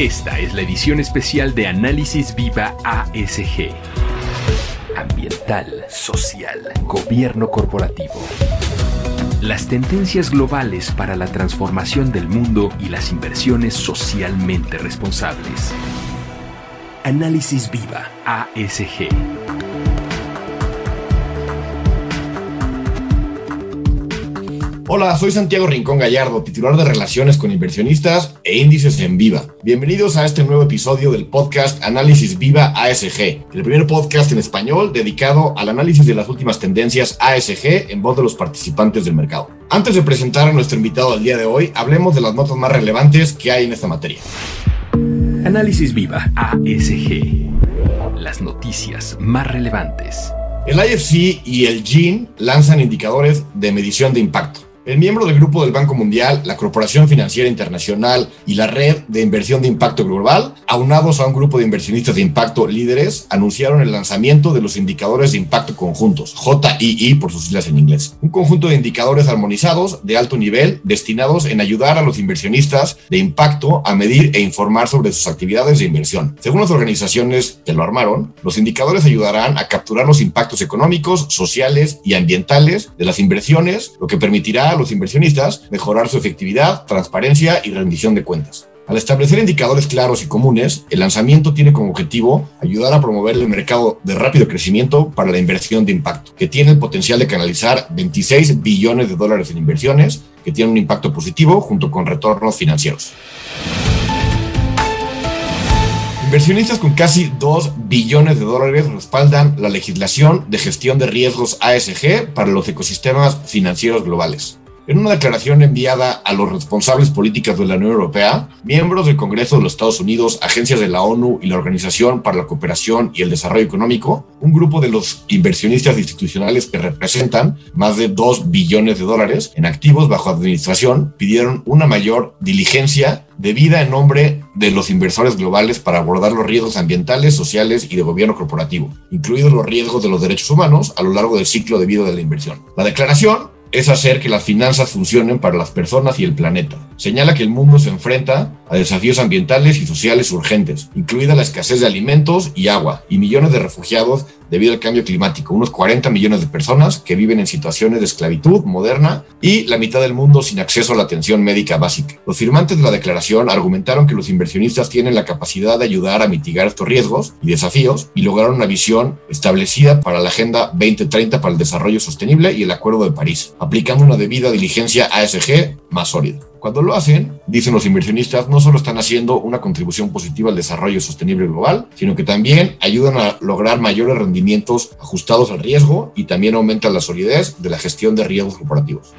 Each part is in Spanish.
Esta es la edición especial de Análisis Viva ASG. Ambiental, social, gobierno corporativo. Las tendencias globales para la transformación del mundo y las inversiones socialmente responsables. Análisis Viva ASG. Hola, soy Santiago Rincón Gallardo, titular de Relaciones con Inversionistas e Índices en Viva. Bienvenidos a este nuevo episodio del podcast Análisis Viva ASG, el primer podcast en español dedicado al análisis de las últimas tendencias ASG en voz de los participantes del mercado. Antes de presentar a nuestro invitado del día de hoy, hablemos de las notas más relevantes que hay en esta materia. Análisis Viva ASG. Las noticias más relevantes. El IFC y el GIN lanzan indicadores de medición de impacto. El miembro del Grupo del Banco Mundial, la Corporación Financiera Internacional y la Red de Inversión de Impacto Global, aunados a un grupo de inversionistas de impacto líderes, anunciaron el lanzamiento de los indicadores de impacto conjuntos, JII por sus siglas en inglés. Un conjunto de indicadores armonizados de alto nivel destinados en ayudar a los inversionistas de impacto a medir e informar sobre sus actividades de inversión. Según las organizaciones que lo armaron, los indicadores ayudarán a capturar los impactos económicos, sociales y ambientales de las inversiones, lo que permitirá a los inversionistas mejorar su efectividad, transparencia y rendición de cuentas. Al establecer indicadores claros y comunes, el lanzamiento tiene como objetivo ayudar a promover el mercado de rápido crecimiento para la inversión de impacto, que tiene el potencial de canalizar $26 billones en inversiones, que tienen un impacto positivo junto con retornos financieros. Inversionistas con casi $2 billones respaldan la legislación de gestión de riesgos ASG para los ecosistemas financieros globales. En una declaración enviada a los responsables políticos de la Unión Europea, miembros del Congreso de los Estados Unidos, agencias de la ONU y la Organización para la Cooperación y el Desarrollo Económico, un grupo de los inversionistas institucionales que representan más de $2 billones en activos bajo administración, pidieron una mayor diligencia debida en nombre de los inversores globales para abordar los riesgos ambientales, sociales y de gobierno corporativo, incluidos los riesgos de los derechos humanos a lo largo del ciclo de vida de la inversión. La declaración es hacer que las finanzas funcionen para las personas y el planeta. Señala que el mundo se enfrenta a desafíos ambientales y sociales urgentes, incluida la escasez de alimentos y agua, y millones de refugiados debido al cambio climático, unos 40 millones de personas que viven en situaciones de esclavitud moderna y la mitad del mundo sin acceso a la atención médica básica. Los firmantes de la declaración argumentaron que los inversionistas tienen la capacidad de ayudar a mitigar estos riesgos y desafíos y lograron una visión establecida para la Agenda 2030 para el Desarrollo Sostenible y el Acuerdo de París, aplicando una debida diligencia ASG más sólida. Cuando lo hacen, dicen los inversionistas, no solo están haciendo una contribución positiva al desarrollo sostenible global, sino que también ayudan a lograr mayores rendimientos ajustados al riesgo y también aumentan la solidez de la gestión de riesgos corporativos.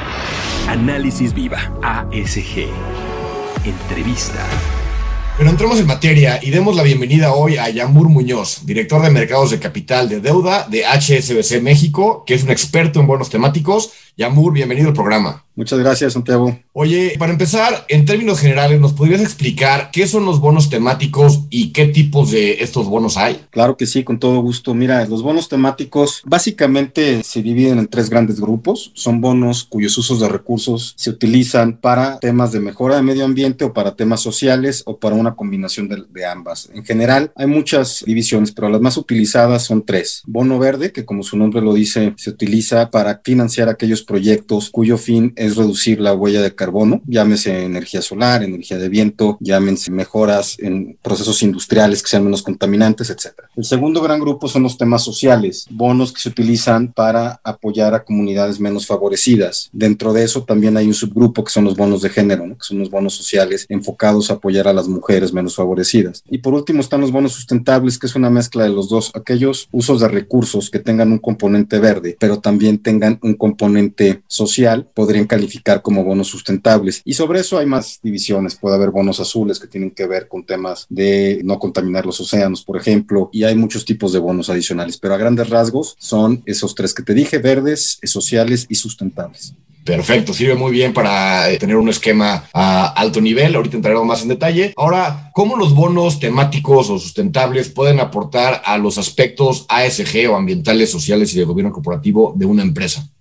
Análisis Viva ASG. Entrevista. Pero entremos en materia y demos la bienvenida hoy a Yamur Muñoz, director de Mercados de Capital de Deuda de HSBC México, que es un experto en bonos temáticos. Yamur, bienvenido al programa. Muchas gracias, Santiago. Oye, para empezar, en términos generales, ¿nos podrías explicar qué son los bonos temáticos y qué tipos de estos bonos hay? Claro que sí, con todo gusto. Mira, los bonos temáticos básicamente se dividen en tres grandes grupos. Son bonos cuyos usos de recursos se utilizan para temas de mejora de medio ambiente o para temas sociales o para una combinación de ambas. En general, hay muchas divisiones, pero las más utilizadas son tres. Bono verde, que como su nombre lo dice, se utiliza para financiar aquellos proyectos cuyo fin es reducir la huella de carbono, llámese energía solar, energía de viento, llámense mejoras en procesos industriales que sean menos contaminantes, etc. El segundo gran grupo son los temas sociales, bonos que se utilizan para apoyar a comunidades menos favorecidas. Dentro de eso también hay un subgrupo que son los bonos de género, ¿no? Que son los bonos sociales enfocados a apoyar a las mujeres menos favorecidas. Y por último están los bonos sustentables, que es una mezcla de los dos, aquellos usos de recursos que tengan un componente verde, pero también tengan un componente social, podrían calificar como bonos sustentables. Y sobre eso hay más divisiones. Puede haber bonos azules que tienen que ver con temas de no contaminar los océanos, por ejemplo, y hay muchos tipos de bonos adicionales, pero a grandes rasgos son esos tres que te dije: verdes, sociales y sustentables. Perfecto, sirve muy bien para tener un esquema a alto nivel. Ahorita entraremos más en detalle. Ahora, ¿cómo los bonos temáticos o sustentables pueden aportar a los aspectos ASG o ambientales, sociales y de gobierno corporativo de una empresa?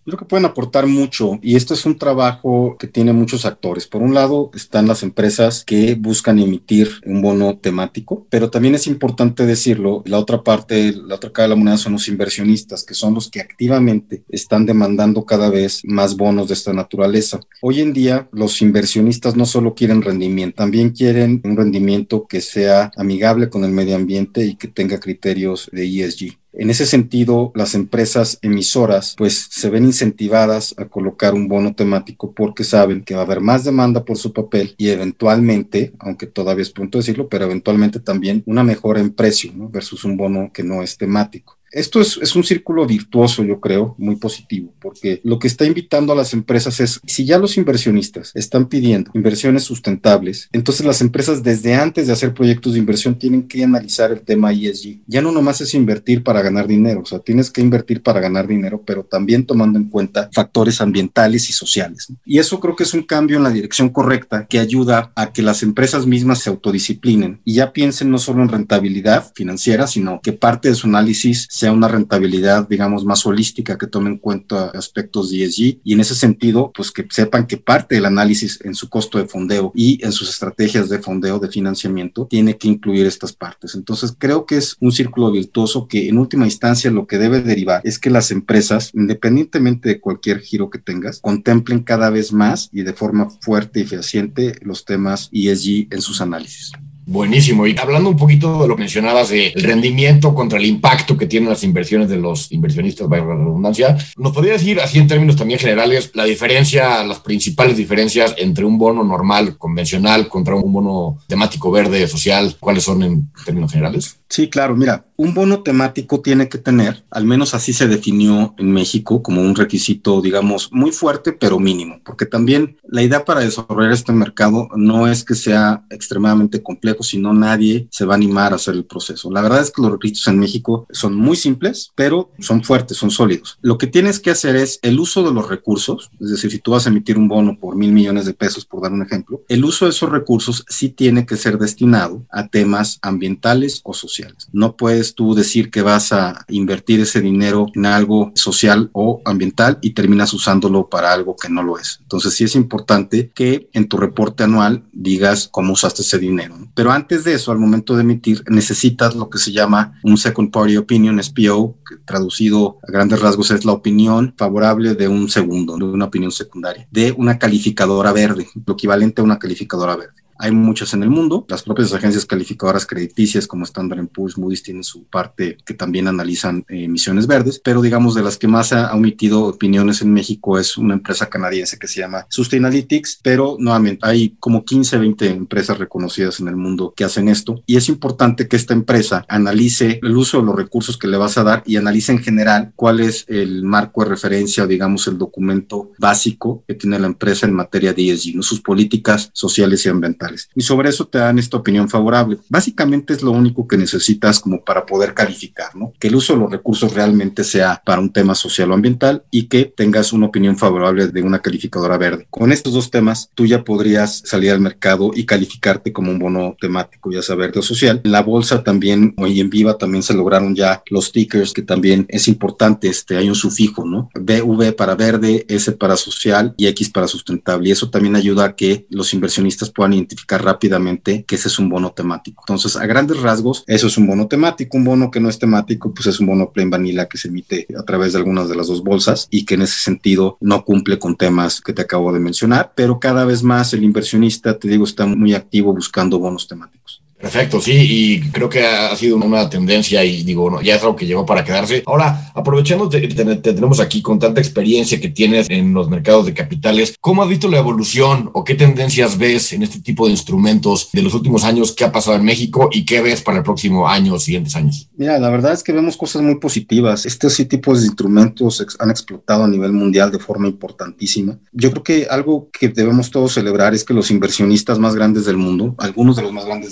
Yo creo que pueden aportar mucho y esto es un trabajo que tiene muchos actores. Por un lado están las empresas que buscan emitir un bono temático, pero también es importante decirlo, la otra parte, la otra cara de la moneda son los inversionistas, que son los que activamente están demandando cada vez más bonos de esta naturaleza. Hoy en día los inversionistas no solo quieren rendimiento, también quieren un rendimiento que sea amigable con el medio ambiente y que tenga criterios de ESG. En ese sentido, las empresas emisoras pues se ven incentivadas a colocar un bono temático porque saben que va a haber más demanda por su papel y eventualmente, aunque todavía es pronto decirlo, pero eventualmente también una mejora en precio, ¿no? Versus un bono que no es temático. Esto es un círculo virtuoso, yo creo, muy positivo, porque lo que está invitando a las empresas es, si ya los inversionistas están pidiendo inversiones sustentables, entonces las empresas desde antes de hacer proyectos de inversión tienen que analizar el tema ESG. Ya no nomás es invertir para ganar dinero, o sea, tienes que invertir para ganar dinero, pero también tomando en cuenta factores ambientales y sociales, ¿no? Y eso creo que es un cambio en la dirección correcta que ayuda a que las empresas mismas se autodisciplinen y ya piensen no solo en rentabilidad financiera, sino que parte de su análisis sea una rentabilidad, digamos, más holística, que tome en cuenta aspectos de ESG y en ese sentido, pues que sepan que parte del análisis en su costo de fondeo y en sus estrategias de fondeo, de financiamiento, tiene que incluir estas partes. Entonces, creo que es un círculo virtuoso que en última instancia lo que debe derivar es que las empresas, independientemente de cualquier giro que tengas, contemplen cada vez más y de forma fuerte y fehaciente los temas ESG en sus análisis. Buenísimo. Y hablando un poquito de lo que mencionabas del rendimiento contra el impacto que tienen las inversiones de los inversionistas, vaya la redundancia, ¿nos podría decir, así en términos también generales, la diferencia, las principales diferencias entre un bono normal, convencional, contra un bono temático verde, social? ¿Cuáles son en términos generales? Sí, claro. Mira, un bono temático tiene que tener, al menos así se definió en México, como un requisito, digamos, muy fuerte, pero mínimo, porque también la idea para desarrollar este mercado no es que sea extremadamente complejo, sino nadie se va a animar a hacer el proceso. La verdad es que los requisitos en México son muy simples, pero son fuertes, son sólidos. Lo que tienes que hacer es el uso de los recursos, es decir, si tú vas a emitir un bono por 1,000 millones de pesos, por dar un ejemplo, el uso de esos recursos sí tiene que ser destinado a temas ambientales o sociales. No puedes tú decir que vas a invertir ese dinero en algo social o ambiental y terminas usándolo para algo que no lo es. Entonces sí es importante que en tu reporte anual digas cómo usaste ese dinero, ¿no? Pero antes de eso, al momento de emitir, necesitas lo que se llama un Second Party Opinion, SPO, que traducido a grandes rasgos es la opinión favorable de un segundo, de una opinión secundaria, de una calificadora verde, lo equivalente a una calificadora verde. Hay muchas en el mundo. Las propias agencias calificadoras crediticias como Standard & Poor's, Moody's tienen su parte que también analizan emisiones verdes, pero digamos de las que más ha omitido opiniones en México es una empresa canadiense que se llama Sustainalytics, pero nuevamente hay como 15, 20 empresas reconocidas en el mundo que hacen esto y es importante que esta empresa analice el uso de los recursos que le vas a dar y analice en general cuál es el marco de referencia o digamos el documento básico que tiene la empresa en materia de ESG, ¿no? Sus políticas sociales y ambientales. Y sobre eso te dan esta opinión favorable. Básicamente es lo único que necesitas como para poder calificar, ¿no? Que el uso de los recursos realmente sea para un tema social o ambiental y que tengas una opinión favorable de una calificadora verde. Con estos dos temas, tú ya podrías salir al mercado y calificarte como un bono temático, ya sea verde o social. En la bolsa también, hoy en Viva también se lograron ya los tickers, que también es importante, hay un sufijo, ¿no? V para verde, S para social y X para sustentable. Y eso también ayuda a que los inversionistas puedan identificar rápidamente que ese es un bono temático. Entonces, a grandes rasgos, eso es un bono temático. Un bono que no es temático, pues es un bono plain vanilla que se emite a través de algunas de las dos bolsas y que en ese sentido no cumple con temas que te acabo de mencionar, pero cada vez más el inversionista, te digo, está muy activo buscando bonos temáticos. Perfecto, sí, y creo que ha sido una tendencia y digo, no, ya es algo que llegó para quedarse. Ahora, aprovechando que te tenemos aquí con tanta experiencia que tienes en los mercados de capitales, ¿cómo has visto la evolución o qué tendencias ves en este tipo de instrumentos de los últimos años? ¿Qué ha pasado en México y qué ves para el próximo año o siguientes años? Mira, la verdad es que vemos cosas muy positivas. Estos tipos de instrumentos han explotado a nivel mundial de forma importantísima. Yo creo que algo que debemos todos celebrar es que los inversionistas más grandes del mundo, algunos de los más grandes del mundo,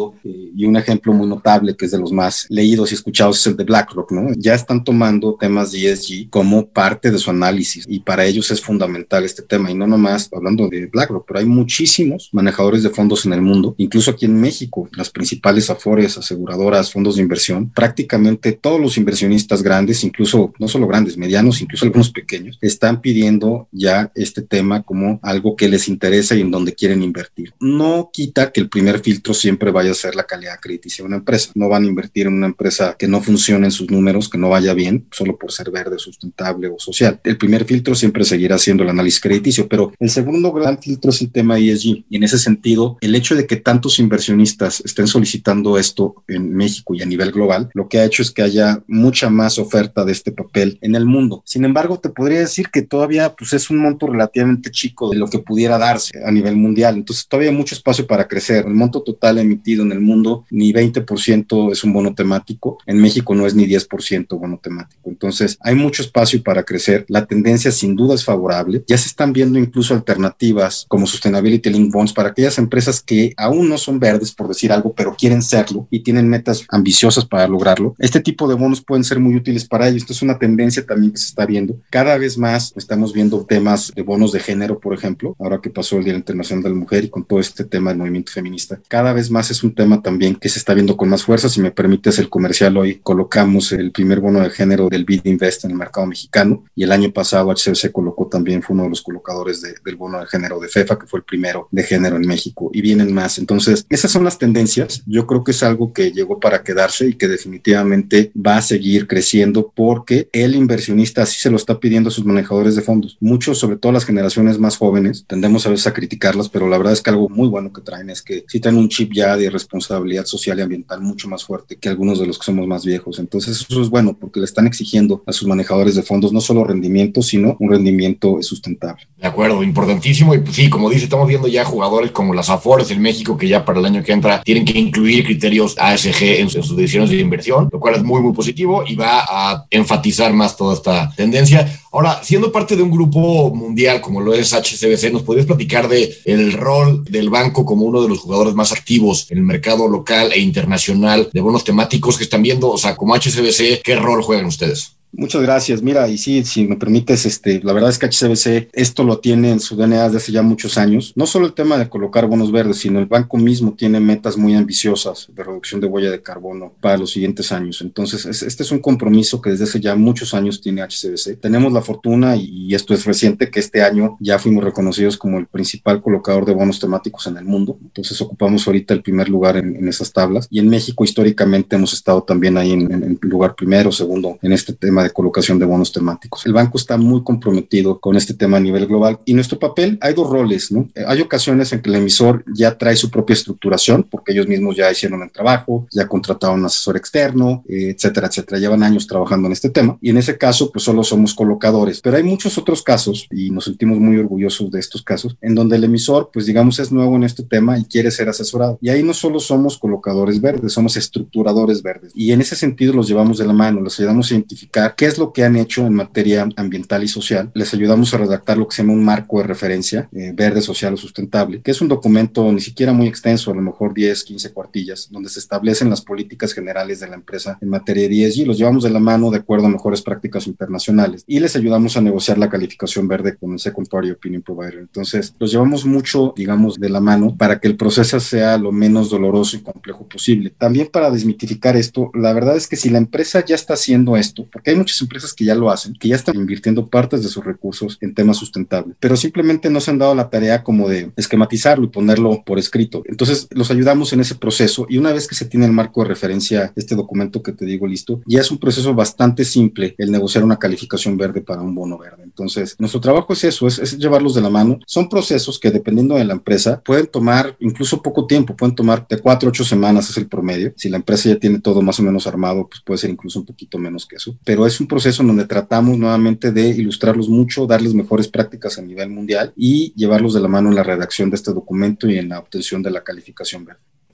mundo, y un ejemplo muy notable que es de los más leídos y escuchados es el de BlackRock, ¿no? Ya están tomando temas de ESG como parte de su análisis y para ellos es fundamental este tema, y no nomás hablando de BlackRock, pero hay muchísimos manejadores de fondos en el mundo, incluso aquí en México, las principales afores, aseguradoras, fondos de inversión, prácticamente todos los inversionistas grandes, incluso no solo grandes, medianos, incluso algunos pequeños, están pidiendo ya este tema como algo que les interesa y en donde quieren invertir. No quita que el primer filtro siempre vaya a ser la calidad crediticia de una empresa. No van a invertir en una empresa que no funcione en sus números, que no vaya bien, solo por ser verde, sustentable o social. El primer filtro siempre seguirá siendo el análisis crediticio, pero el segundo gran filtro es el tema ESG. Y en ese sentido, el hecho de que tantos inversionistas estén solicitando esto en México y a nivel global, lo que ha hecho es que haya mucha más oferta de este papel en el mundo. Sin embargo, te podría decir que todavía pues, es un monto relativamente chico de lo que pudiera darse a nivel mundial. Entonces, todavía hay mucho espacio para crecer. El monto total emitido en el mundo, ni 20% es un bono temático. En México no es ni 10% bono temático. Entonces, hay mucho espacio para crecer. La tendencia sin duda es favorable. Ya se están viendo incluso alternativas como Sustainability Linked Bonds para aquellas empresas que aún no son verdes, por decir algo, pero quieren serlo y tienen metas ambiciosas para lograrlo. Este tipo de bonos pueden ser muy útiles para ellos. Esto es una tendencia también que se está viendo. Cada vez más estamos viendo temas de bonos de género, por ejemplo, ahora que pasó el Día Internacional de la Mujer y con todo este tema del movimiento feminista. Cada vez más es un tema también que se está viendo con más fuerza. Si me permites el comercial, hoy colocamos el primer bono de género del BID Invest en el mercado mexicano y el año pasado HCBC colocó también, fue uno de los colocadores del bono de género de FEFA, que fue el primero de género en México, y vienen más. Entonces, esas son las tendencias. Yo creo que es algo que llegó para quedarse y que definitivamente va a seguir creciendo porque el inversionista así se lo está pidiendo a sus manejadores de fondos. Muchos, sobre todo las generaciones más jóvenes, tendemos a veces a criticarlas, pero la verdad es que algo muy bueno que traen es que sí traen un chip ya de responsabilidad social y ambiental mucho más fuerte que algunos de los que somos más viejos. Entonces, eso es bueno porque le están exigiendo a sus manejadores de fondos no solo rendimiento, sino un rendimiento sustentable. De acuerdo, importantísimo. Y pues sí, como dice, estamos viendo ya jugadores como las Afores en México que ya para el año que entra tienen que incluir criterios ASG en sus decisiones de inversión, lo cual es muy, muy positivo y va a enfatizar más toda esta tendencia. Ahora, siendo parte de un grupo mundial como lo es HSBC, ¿nos podrías platicar de el rol del banco como uno de los jugadores más activos en el mercado local e internacional de bonos temáticos que están viendo? O sea, como HSBC, ¿qué rol juegan ustedes? Muchas gracias. Mira, y sí, si me permites, la verdad es que HSBC esto lo tiene en su DNA desde hace ya muchos años. No solo el tema de colocar bonos verdes, sino el banco mismo tiene metas muy ambiciosas de reducción de huella de carbono para los siguientes años. Entonces, este es un compromiso que desde hace ya muchos años tiene HSBC. Tenemos la fortuna, y esto es reciente, que este año ya fuimos reconocidos como el principal colocador de bonos temáticos en el mundo. Entonces, ocupamos ahorita el primer lugar en esas tablas. Y en México, históricamente, hemos estado también ahí en lugar primero, segundo, en este tema de colocación de bonos temáticos. El banco está muy comprometido con este tema a nivel global y nuestro papel, hay dos roles, ¿no? Hay ocasiones en que el emisor ya trae su propia estructuración porque ellos mismos ya hicieron el trabajo, ya contrataron un asesor externo, etcétera, etcétera. Llevan años trabajando en este tema y en ese caso pues solo somos colocadores, pero hay muchos otros casos y nos sentimos muy orgullosos de estos casos en donde el emisor pues digamos es nuevo en este tema y quiere ser asesorado y ahí no solo somos colocadores verdes, somos estructuradores verdes y en ese sentido los llevamos de la mano, les ayudamos a identificar qué es lo que han hecho en materia ambiental y social. Les ayudamos a redactar lo que se llama un marco de referencia verde, social o sustentable, que es un documento ni siquiera muy extenso, a lo mejor 10, 15 cuartillas, donde se establecen las políticas generales de la empresa en materia de ESG. Los llevamos de la mano de acuerdo a mejores prácticas internacionales y les ayudamos a negociar la calificación verde con el Second Party Opinion Provider. Entonces, los llevamos mucho, digamos, de la mano para que el proceso sea lo menos doloroso y complejo posible. También para desmitificar esto, la verdad es que si la empresa ya está haciendo esto, porque hay muchas empresas que ya lo hacen, que ya están invirtiendo partes de sus recursos en temas sustentables, pero simplemente no se han dado la tarea como de esquematizarlo y ponerlo por escrito. Entonces, los ayudamos en ese proceso y una vez que se tiene el marco de referencia, este documento que te digo listo, ya es un proceso bastante simple el negociar una calificación verde para un bono verde. Entonces, nuestro trabajo es eso, es llevarlos de la mano. Son procesos que dependiendo de la empresa pueden tomar incluso poco tiempo, pueden tomar de 4 a 8 semanas es el promedio. Si la empresa ya tiene todo más o menos armado, pues puede ser incluso un poquito menos que eso. Pero es un proceso en donde tratamos nuevamente de ilustrarlos mucho, darles mejores prácticas a nivel mundial y llevarlos de la mano en la redacción de este documento y en la obtención de la calificación verde.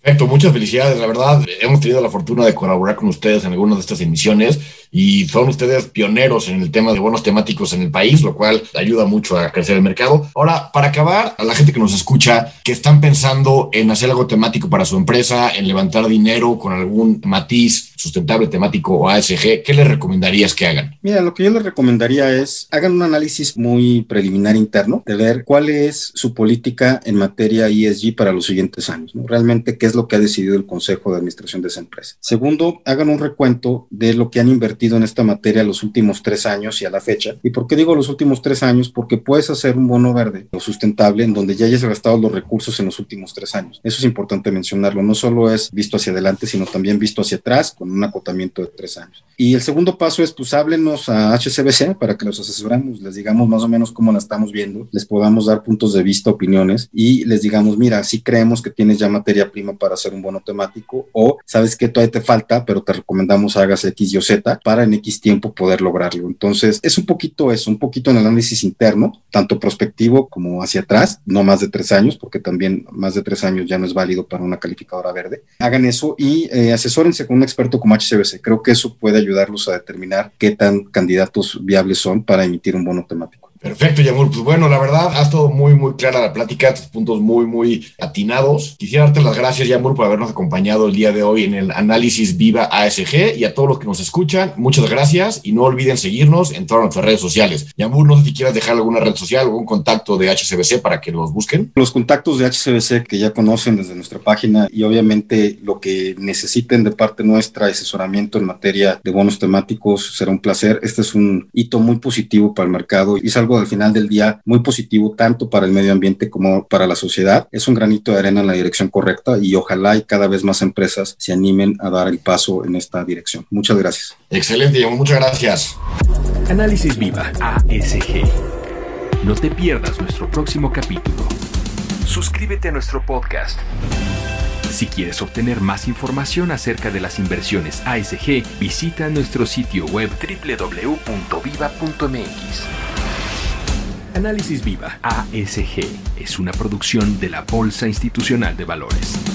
Perfecto, muchas felicidades. La verdad, hemos tenido la fortuna de colaborar con ustedes en algunas de estas emisiones y son ustedes pioneros en el tema de bonos temáticos en el país, lo cual ayuda mucho a crecer el mercado. Ahora, para acabar, a la gente que nos escucha, que están pensando en hacer algo temático para su empresa, en levantar dinero con algún matiz sustentable temático o ASG, ¿qué les recomendarías que hagan? Mira, lo que yo les recomendaría es hagan un análisis muy preliminar interno de ver cuál es su política en materia ESG para los siguientes años, ¿no? Realmente, qué es lo que ha decidido el Consejo de Administración de esa empresa. Segundo, hagan un recuento de lo que han invertido en esta materia los últimos 3 años y a la fecha. ¿Y por qué digo los últimos 3 años? Porque puedes hacer un bono verde o sustentable en donde ya hayas gastado los recursos en los últimos 3 años. Eso es importante mencionarlo. No solo es visto hacia adelante, sino también visto hacia atrás con un acotamiento de 3 años. Y el segundo paso es, pues, háblenos a HSBC para que los asesoremos, les digamos más o menos cómo la estamos viendo, les podamos dar puntos de vista, opiniones y les digamos, mira, sí creemos que tienes ya materia prima para hacer un bono temático, o sabes que todavía te falta, pero te recomendamos hagas X y o Z para en X tiempo poder lograrlo. Entonces, es un poquito eso, un poquito en el análisis interno, tanto prospectivo como hacia atrás, no más de 3 años, porque también más de 3 años ya no es válido para una calificadora verde. Hagan eso y asesórense con un experto como HSBC. Creo que eso puede ayudarlos a determinar qué tan candidatos viables son para emitir un bono temático. Perfecto, Yamur. Pues bueno, la verdad, ha estado muy, muy clara la plática, tus puntos muy, muy atinados. Quisiera darte las gracias, Yamur, por habernos acompañado el día de hoy en el análisis Viva ASG, y a todos los que nos escuchan, muchas gracias y no olviden seguirnos en todas nuestras redes sociales. Yamur, no sé si quieras dejar alguna red social, algún contacto de HSBC para que los busquen. Los contactos de HSBC que ya conocen desde nuestra página, y obviamente lo que necesiten de parte nuestra, asesoramiento en materia de bonos temáticos, será un placer. Este es un hito muy positivo para el mercado y es algo al final del día muy positivo tanto para el medio ambiente como para la sociedad. Es un granito de arena en la dirección correcta y ojalá y cada vez más empresas se animen a dar el paso en esta dirección. Muchas gracias. Excelente, Yamur, muchas gracias. Análisis Viva ASG. No te pierdas nuestro próximo capítulo. Suscríbete a nuestro podcast. Si quieres obtener más información acerca de las inversiones ASG, visita nuestro sitio web www.viva.mx. Análisis Viva ASG es una producción de la Bolsa Institucional de Valores.